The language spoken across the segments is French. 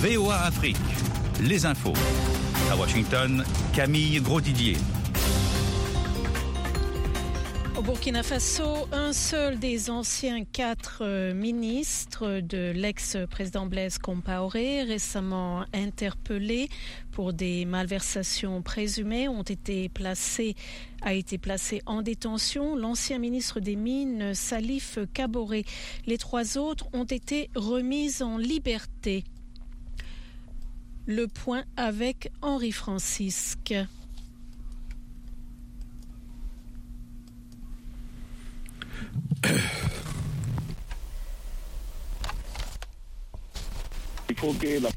VOA Afrique, les infos. À Washington, Camille Grosdidier. Au Burkina Faso, un seul des anciens 4 ministres de l'ex-président Blaise Compaoré, récemment interpellé pour des malversations présumées, a été placé en détention. L'ancien ministre des Mines, Salif Kaboré. Les 3 autres ont été remis en liberté. Le point avec Henri Francisque. Il faut que la...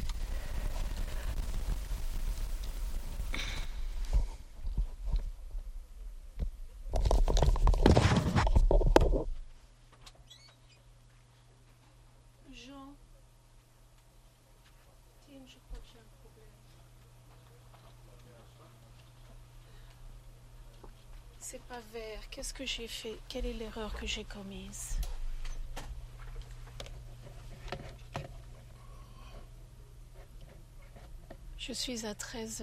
Jean, Tim, je crois que j'ai un problème. C'est pas vert. Qu'est-ce que j'ai fait? Quelle est l'erreur que j'ai commise? Je suis à 13h.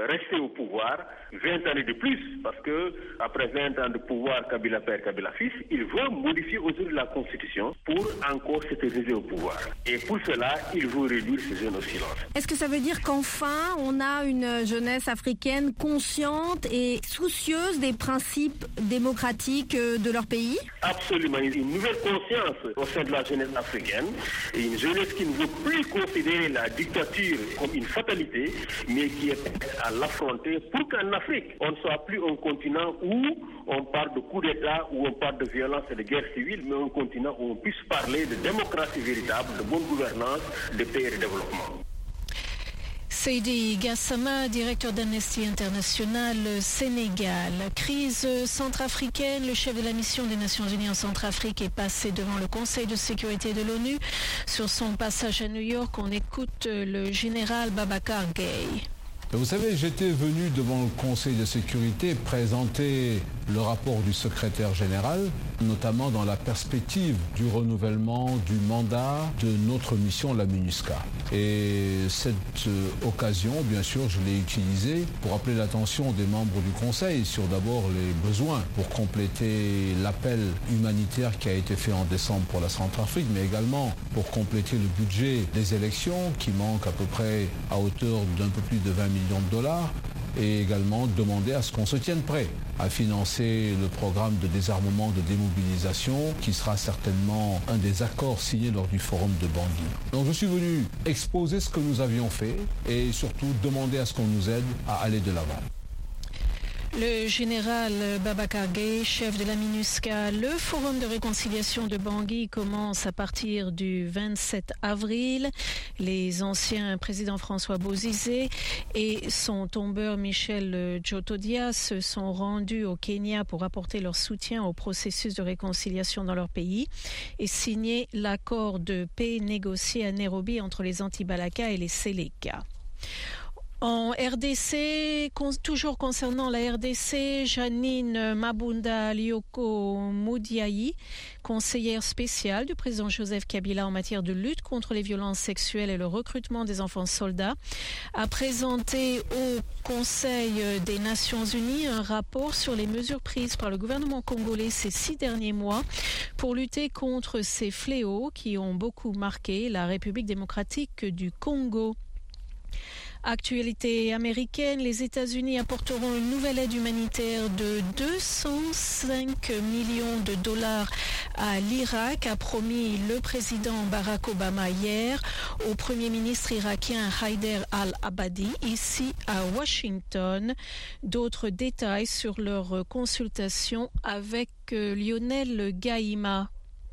rester au pouvoir 20 années de plus, parce que après 20 ans de pouvoir Kabila père, Kabila fils, il veut modifier aujourd'hui la Constitution pour encore s'éterniser au pouvoir. Et pour cela, il veut réduire ces jeunes au silence. Est-ce que ça veut dire qu'enfin, on a une jeunesse africaine consciente et soucieuse des principes démocratiques de leur pays? Absolument. Une nouvelle conscience au sein de la jeunesse africaine, et une jeunesse qui ne veut plus considérer la dictature comme une fatalité, mais qui est prête à l'affronter pour qu'en Afrique, on ne soit plus un continent où on parle de coup d'État, où on parle de violence et de guerre civile, mais un continent où on puisse parler de démocratie véritable, de bonne gouvernance, de paix et de développement. Seydi Gassama, directeur d'Amnesty International Sénégal. Crise centrafricaine, le chef de la mission des Nations Unies en Centrafrique est passé devant le Conseil de sécurité de l'ONU. Sur son passage à New York, on écoute le général Babacar Gaye. Vous savez, j'étais venu devant le Conseil de sécurité présenter le rapport du secrétaire général, notamment dans la perspective du renouvellement du mandat de notre mission, la MINUSCA. Et cette occasion, bien sûr, je l'ai utilisée pour appeler l'attention des membres du Conseil sur d'abord les besoins pour compléter l'appel humanitaire qui a été fait en décembre pour la Centrafrique, mais également pour compléter le budget des élections qui manque à peu près à hauteur d'un peu plus de 20 millions de dollars. Et également demander à ce qu'on se tienne prêt à financer le programme de désarmement, de démobilisation, qui sera certainement un des accords signés lors du forum de Bangui. Donc je suis venu exposer ce que nous avions fait et surtout demander à ce qu'on nous aide à aller de l'avant. Le général Babacar Gaye, chef de la MINUSCA, le forum de réconciliation de Bangui commence à partir du 27 avril. Les anciens présidents François Bozizé et son tombeur Michel Djotodia se sont rendus au Kenya pour apporter leur soutien au processus de réconciliation dans leur pays et signer l'accord de paix négocié à Nairobi entre les Anti-Balaka et les Séléka. En RDC, toujours concernant la RDC, Janine Mabunda Lioko Moudiaï, conseillère spéciale du président Joseph Kabila en matière de lutte contre les violences sexuelles et le recrutement des enfants soldats, a présenté au Conseil des Nations Unies un rapport sur les mesures prises par le gouvernement congolais ces 6 derniers mois pour lutter contre ces fléaux qui ont beaucoup marqué la République démocratique du Congo. Actualité américaine, les États-Unis apporteront une nouvelle aide humanitaire de 205 millions de dollars à l'Irak, a promis le président Barack Obama hier au Premier ministre irakien Haider al-Abadi, ici à Washington. D'autres détails sur leur consultation avec Lionel Gaïma.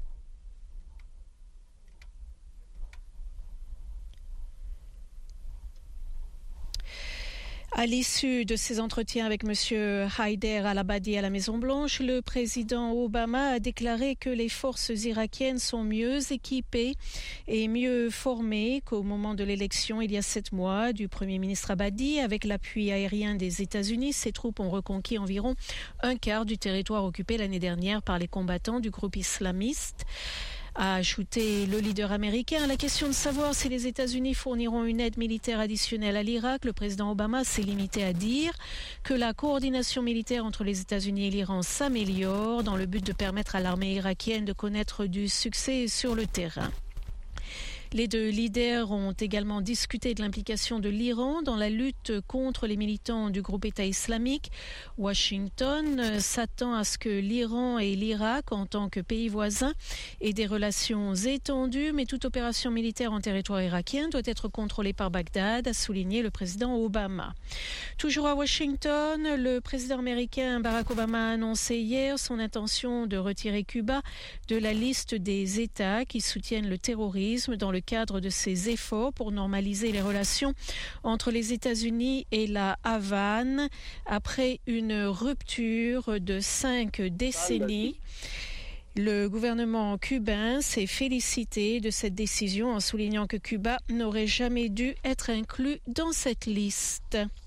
À l'issue de ses entretiens avec M. Haider al-Abadi à la Maison-Blanche, le président Obama a déclaré que les forces irakiennes sont mieux équipées et mieux formées qu'au moment de l'élection il y a 7 mois du Premier ministre Abadi. Avec l'appui aérien des États-Unis, ses troupes ont reconquis environ un quart du territoire occupé l'année dernière par les combattants du groupe islamiste. A ajouté le leader américain. À la question de savoir si les États-Unis fourniront une aide militaire additionnelle à l'Irak, le président Obama s'est limité à dire que la coordination militaire entre les États-Unis et l'Iran s'améliore dans le but de permettre à l'armée irakienne de connaître du succès sur le terrain. Les deux leaders ont également discuté de l'implication de l'Iran dans la lutte contre les militants du groupe État islamique. Washington s'attend à ce que l'Iran et l'Irak, en tant que pays voisins, aient des relations étendues, mais toute opération militaire en territoire irakien doit être contrôlée par Bagdad, a souligné le président Obama. Toujours à Washington, le président américain Barack Obama a annoncé hier son intention de retirer Cuba de la liste des États qui soutiennent le terrorisme dans le cadre de ses efforts pour normaliser les relations entre les États-Unis et la Havane après une rupture de 5 décennies. Le gouvernement cubain s'est félicité de cette décision en soulignant que Cuba n'aurait jamais dû être inclus dans cette liste.